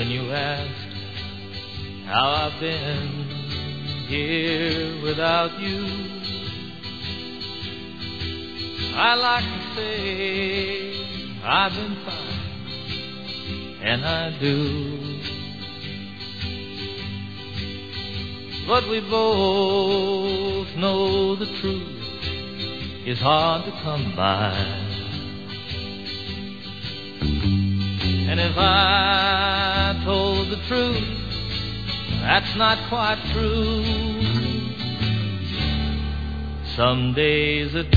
when you ask how I've been here without you, I like to say I've been fine, and I do. But we both know the truth is hard to come by. And if I told the truth, that's not quite true. Some days a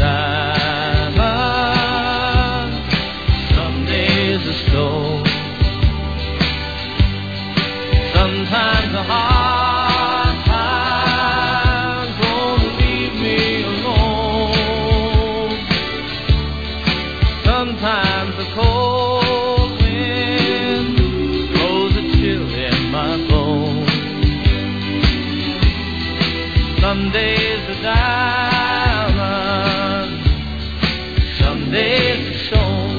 diamond, some days a stone, sometimes a hard times won't leave me alone. Sometimes a cold wind blows a chill in my bones. Some days a diamond, some days a stone.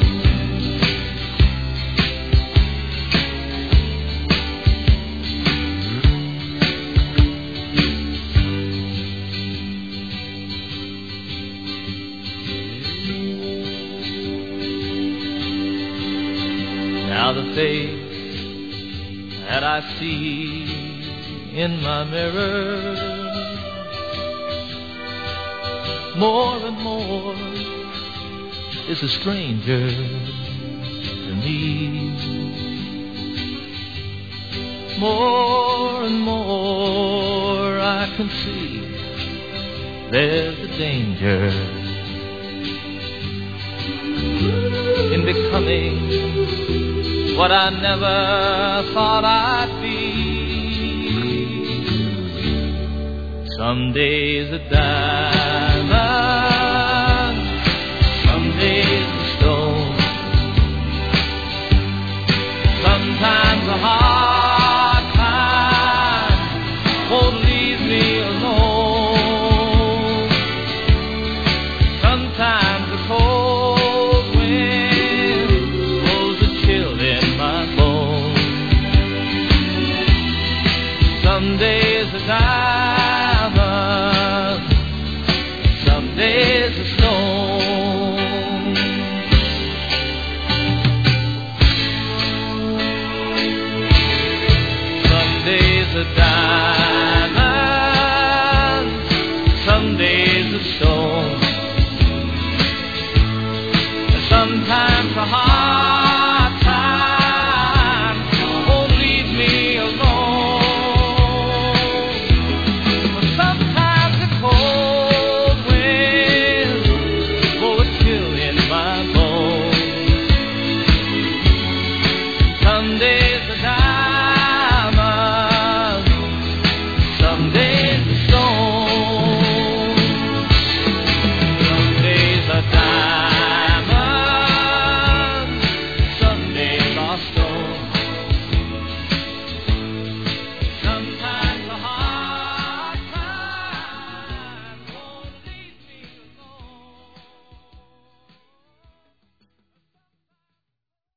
Now the face that I see in my mirror, more and more is a stranger to me. More and more I can see there's a danger in becoming what I never thought I'd be. Some days a diamond, some days a stone, sometimes a hard time won't leave me alone. Sometimes a cold wind blows a chill in my bones. Some days a diamond, some days a stone. Some days a diamond, some days a stone.